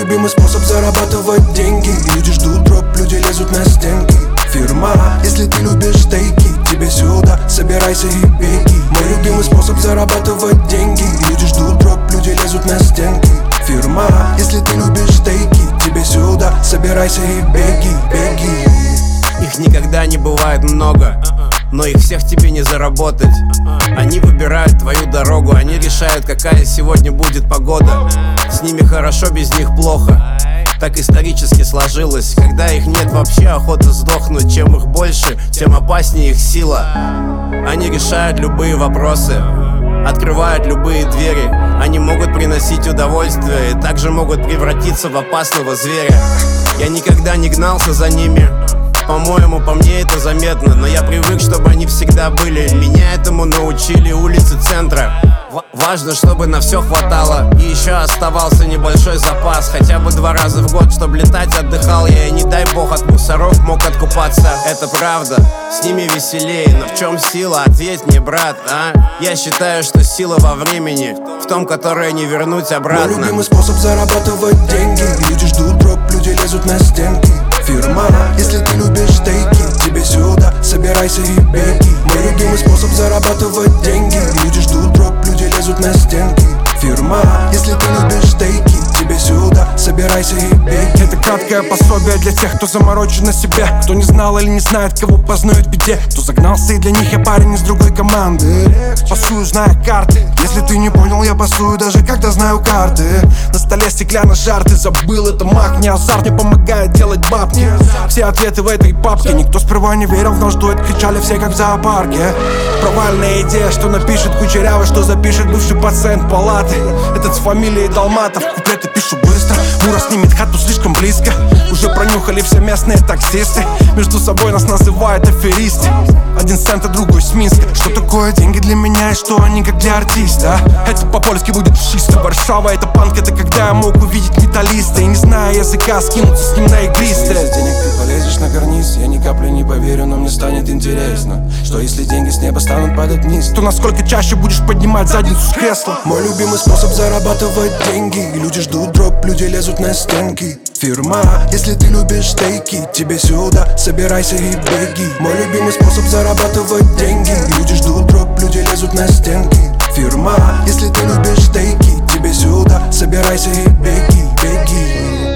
любимый способ зарабатывать деньги. Люди ждут дроп, люди лезут на стенки. Фирма, если ты любишь стейки, тебе сюда, собирайся и беги. Мой любимый способ зарабатывать деньги. Люди ждут дроп, люди лезут на стенки. Фирма, если ты любишь стейки, тебе сюда, собирайся и беги, беги. Их никогда не бывает много, но их всех тебе не заработать. Они выбирают твою дорогу, они решают, какая сегодня будет погода. С ними хорошо, без них плохо. Так исторически сложилось. Когда их нет вообще, охота сдохнуть. Чем их больше, тем опаснее их сила. Они решают любые вопросы, открывают любые двери. Они могут приносить удовольствие и также могут превратиться в опасного зверя. Я никогда не гнался за ними, по-моему, по мне это заметно. Но я привык, чтобы они всегда были. Меня этому научили улицы центра. Важно, чтобы на все хватало. И еще оставался небольшой запас. Хотя бы 2 раза в год, чтобы летать отдыхал я. И не дай бог от мусоров мог откупаться. Это правда, с ними веселее. Но в чем сила? Ответь мне, брат, а? Я считаю, что сила во времени, в том, которое не вернуть обратно. Мой любимый способ зарабатывать деньги. Люди ждут дроп, люди лезут на стенки. Фирма, если ты любишь стейки, тебе сюда, собирайся и беги. Мой любимый способ зарабатывать деньги. Люди ждут дроп, люди лезут на стенки. Фирма, если ты любишь стейки, тебе сюда, собирайся и беги. Это краткое пособие для тех, кто заморочен на себе, кто не знал или не знает, кого познает в беде, кто загнался, и для них я парень из другой команды. Пасую, зная карты. Если ты не понял, я пасую, даже когда знаю карты. На столе стеклянный жар, ты забыл, это маг, не азарт, мне помогает делать бабки. Все ответы в этой папке. Никто сперва не верил в наш дуэт, кричали все как в зоопарке. Провальная идея, что напишет Кучерявый, что запишет бывший пациент палаты. Этот с фамилией Долматов, куплеты пишу быстро. Мура снимет хату слишком близко. Уже пронюхали все местные таксисты. Между собой нас называют аферисты. Один с центра, другой с Минска. Что такое деньги для меня и что они как для артиста? Это по-польски будет чисто. Варшава это панк, это когда я мог увидеть металлиста и, не зная языка, скинуться с ним на игристое. Если денег ты полезешь на карниз, я ни капли не поверю, но мне станет интересно. Что если деньги с неба станут падать вниз, то насколько чаще будешь поднимать задницу с кресла. Мой любимый способ зарабатывать деньги. Люди ждут дроп, люди лезут на стенки. Фирма, если ты любишь стейки, тебе сюда, собирайся и беги. Мой любимый способ зарабатывать деньги. Люди ждут дроп, люди лезут на стенки. Фирма, если ты любишь стейки, тебе сюда, собирайся и беги, беги.